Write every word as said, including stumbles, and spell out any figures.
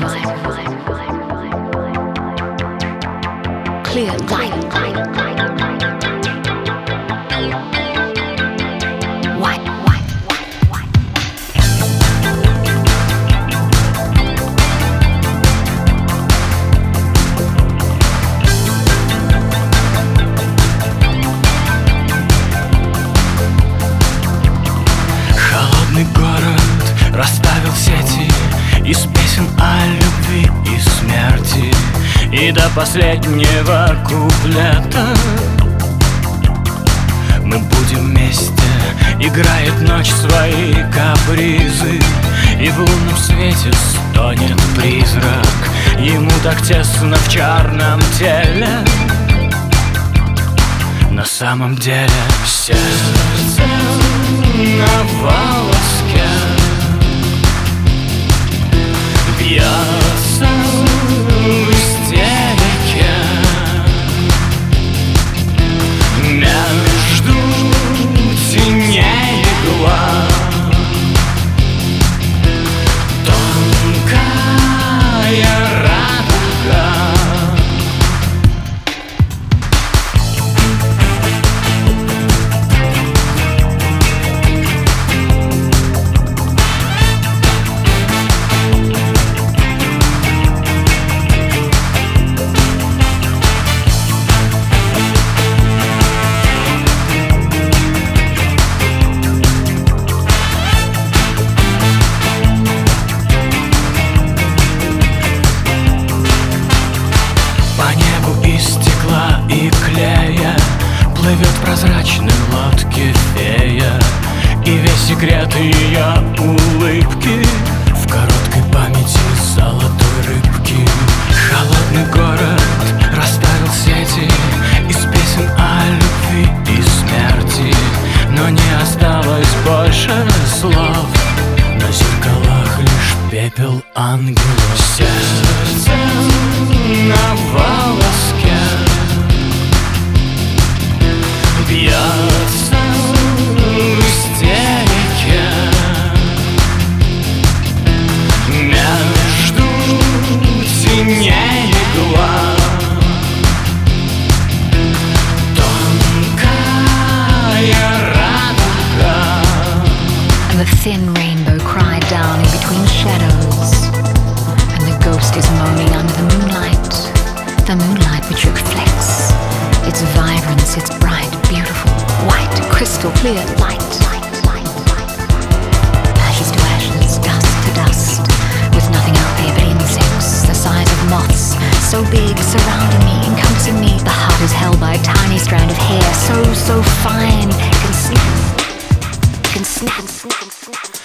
Clear light. White, white, white, white. Холодный город расставил сети из песен о любви и смерти, и до последнего куплета мы будем вместе. Играет ночь свои капризы, и в лунном свете стонет призрак. Ему так тесно в черном теле, на самом деле сердце на волоске бьется в истерике между теней игла, тонкая радуга. И клея плывет в прозрачной лодке фея, и весь секрет ее улыбки в короткой памяти золотой рыбки. Холодный город расставил сети из песен о любви и смерти, но не осталось больше слов, на зеркалах лишь пепел ангелов. Сердце на волоске бьется в истерике между теней игла, тонкая радуга. And the thin rainbow cried down in between shadows, and the ghost is moaning under the moonlight, the moonlight which reflects its vibrance, its bright, beautiful, white, crystal clear light. Ashes to ashes, dust to dust, with nothing out there but insects the size of moths, so big, surrounding me, encompassing me. The heart is held by a tiny strand of hair, so, so fine, it can snip, it can snip and snip and snip.